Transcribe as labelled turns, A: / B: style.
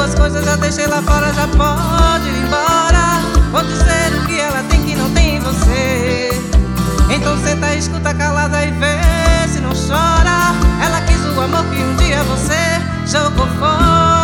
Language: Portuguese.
A: suas coisas já deixei lá fora, já pode ir embora. Vou dizer o que ela tem que não tem em você. Então senta, escuta calada e vê se não chora. Ela quis o amor que um dia você jogou fora.